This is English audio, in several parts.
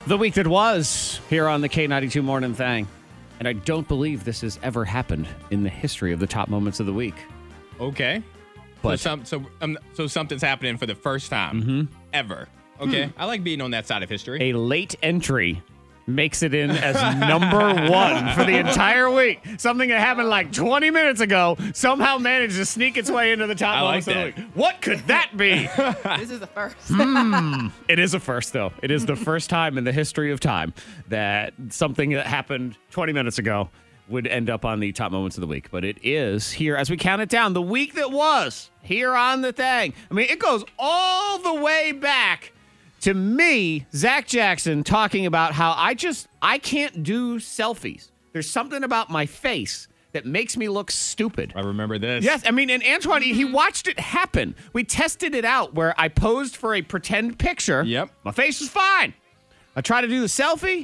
The week that was here on the K92 Morning Thang. And I don't believe this has ever happened in the history of the top moments of the week. Okay. But So something's happening for the first time ever. Okay. I like being on that side of history. a late entry makes it in as number one for the entire week. Something that happened like 20 minutes ago somehow managed to sneak its way into the top I moments like of the week. What could that be? This is the first. It is a first, though. It is the first time in the history of time that something that happened 20 minutes ago would end up on the top moments of the week. But it is here as we count it down. The week that was here on the thing. I mean, it goes all the way back to me, Zach Jackson, talking about how I can't do selfies. There's something about my face that makes me look stupid. I remember this. Yes, I mean, and Antoine, he watched it happen. We tested it out where I posed for a pretend picture. Yep. My face was fine. I try to do the selfie.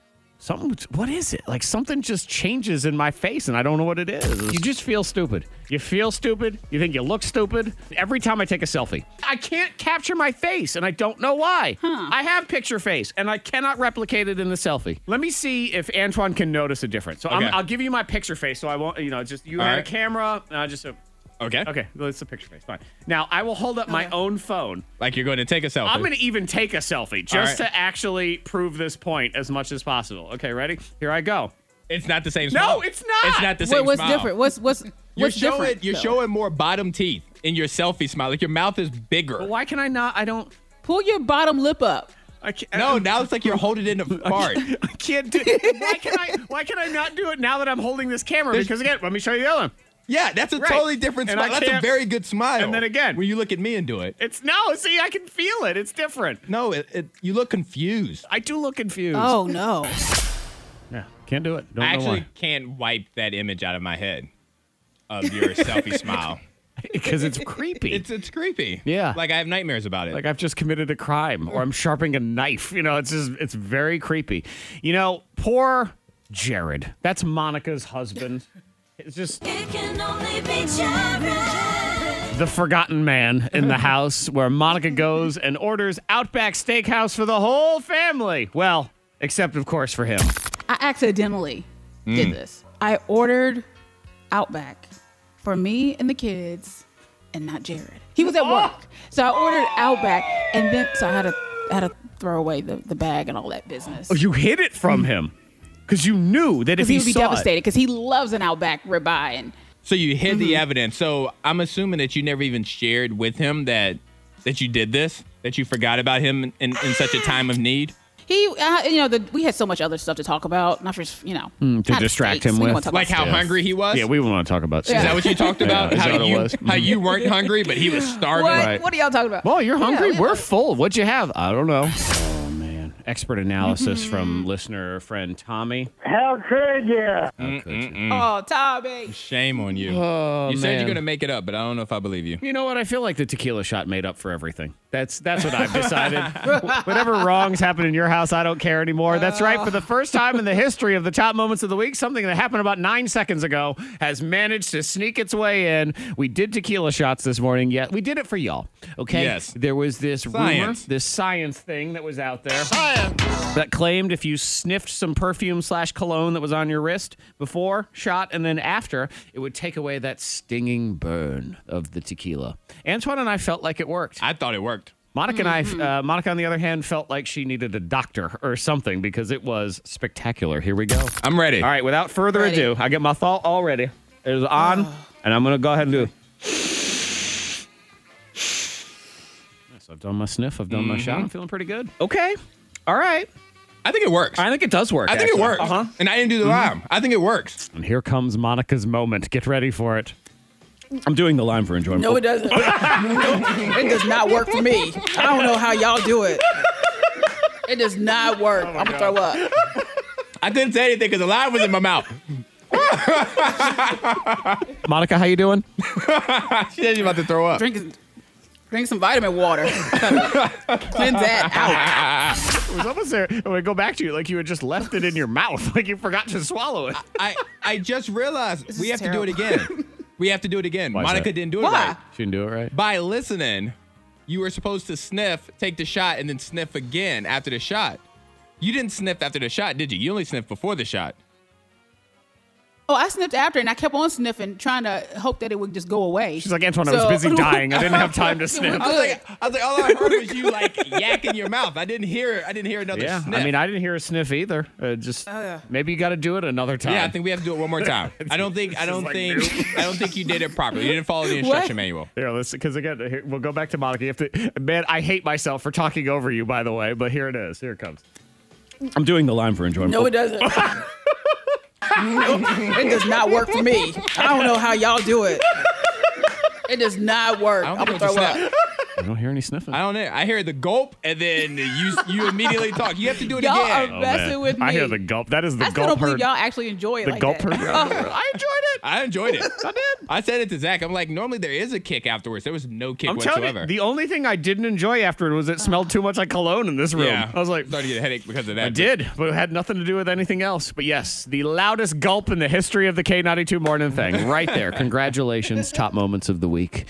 What is it? Like something just changes in my face and I don't know what it is. You just feel stupid. You feel stupid. You think you look stupid. Every time I take a selfie, I can't capture my face and I don't know why. I have picture face and I cannot replicate it in the selfie. Let me see if Antoine can notice a difference. So Okay. I'll give you my picture face so I won't, just you had a right. camera. Okay. Okay, well, it's a picture face. Fine. Now, I will hold up my own phone. Like you're going to take a selfie. I'm going to even take a selfie just to actually prove this point as much as possible. Okay, ready? Here I go. It's not the same smile. No, it's not. It's not the same What's smile. different? What's different? You're though? showing more bottom teeth in your selfie smile. Like your mouth is bigger. But why can I not? I don't. Pull your bottom lip up. I can't, No, now it's like you're holding it in a fart. I can't do. Why can I not do it now that I'm holding this camera? Because again, let me show you the other one. Yeah, that's a Right. totally different And smile. I That's a can't- very good smile. And then again. when you look at me and do it. See, I can feel it. It's different. No, you look confused. I do look confused. Oh no. Yeah, can't do it. Don't I know actually why. can't wipe that image out of my head of your selfie smile. Because it's creepy. It's creepy. Yeah. Like I have nightmares about it. Like I've just committed a crime or I'm sharpening a knife. It's very creepy. Poor Jared. That's Monica's husband. It's just It can only be Jared. the forgotten man in the house where Monica goes and orders Outback Steakhouse for the whole family. Well, except of course for him. I accidentally did this. I ordered Outback for me and the kids, and not Jared. He was at work, so I ordered Outback, and then I had to throw away the bag and all that business. Oh, you hid it from him because you knew that if Because he he would be saw devastated because he loves an Outback ribeye. And So you hid the evidence. So I'm assuming that you never even shared with him that you did this, that you forgot about him in such a time of need. he, we had so much other stuff to talk about. Not just, to not distract steaks. him We with. don't wanna talk Like about how steaks. hungry he was? Yeah, we want to talk about. Is that what you talked about? Yeah, is how that what it you was? how you weren't hungry, but he was starving? What? Right. What are y'all talking about? Well, you're hungry. Yeah, We're full. What'd you have? I don't know. Oh man, expert analysis from listener friend Tommy. How could you? Oh, Tommy. Shame on you. Oh, You said man. you're gonna make it up, but I don't know if I believe you. You know what? I feel like the tequila shot made up for everything. That's what I've decided. Whatever wrongs happen in your house, I don't care anymore. That's right. For the first time in the history of the top moments of the week, something that happened about 9 seconds ago has managed to sneak its way in. We did tequila shots this morning. Yet we did it for y'all. Okay. Yes. There was this rumor, Science. this science thing that was out there that claimed if you sniffed some perfume/cologne that was on your wrist before shot and then after, it would take away that stinging burn of the tequila. Antoine and I felt like it worked. I thought it worked. Monica and Monica, on the other hand, felt like she needed a doctor or something because it was spectacular. Here we go. I'm ready. All right, without further Ready. ado, I get my thought all ready. It is on, and I'm going to go ahead and do it. So I've done my sniff. I've done my shot. I'm feeling pretty good. Okay. All right. I think it works. I think it does work. I think it actually. works. Uh-huh. And I didn't do the lime. I think it works. And here comes Monica's moment. Get ready for it. I'm doing the lime for enjoyment. No, it doesn't. It does not work for me. I don't know how y'all do it. It does not work. I'm gonna throw up. I couldn't say anything because the lime was in my mouth. Monica, how you doing? She said you about to throw up. Drink some vitamin water. Cleanse that out. It was almost there. When I go back to you, like you had just left it in your mouth, like you forgot to swallow it. I just realized This we is have to do it terrible. again. We have to do it again. Why is Monica that? didn't do it Why? right. She didn't do it right. By listening, you were supposed to sniff, take the shot, and then sniff again after the shot. You didn't sniff after the shot, did you? You only sniffed before the shot. Oh, I sniffed after, and I kept on sniffing, trying to hope that it would just go away. She's like, Antoine, I was busy dying. I didn't have time to sniff. I was like, all I heard was you like yakking your mouth. I didn't hear another Yeah, sniff. I mean, I didn't hear a sniff either. Maybe you got to do it another time. Yeah, I think we have to do it one more time. I don't think you did it properly. You didn't follow the What? instruction manual. Here, listen, because again, here, we'll go back to Monica. You have to, man, I hate myself for talking over you, by the way, but here it is. Here it comes. I'm doing the line for enjoyment. No, it doesn't. It does not work for me. I don't know how y'all do it. It does not work. I I'm don't gonna think throw it's a up. snap. I don't hear any sniffing. I don't know. I hear the gulp, and then you immediately talk. You have to do it Y'all again. are messing with me. I hear the gulp. That is the I still gulp don't believe heard. y'all actually enjoy it The like gulp that. heard. I enjoyed it. I enjoyed it. I did. I said it to Zach. I'm like, normally there is a kick afterwards. There was no kick I'm telling whatsoever. you, the only thing I didn't enjoy after it was it smelled too much like cologne in this room. Yeah, I was like, started to get a headache because of that. I did, but it had nothing to do with anything else. But yes, the loudest gulp in the history of the K92 Morning Thing. Right there. Congratulations. Top moments of the week.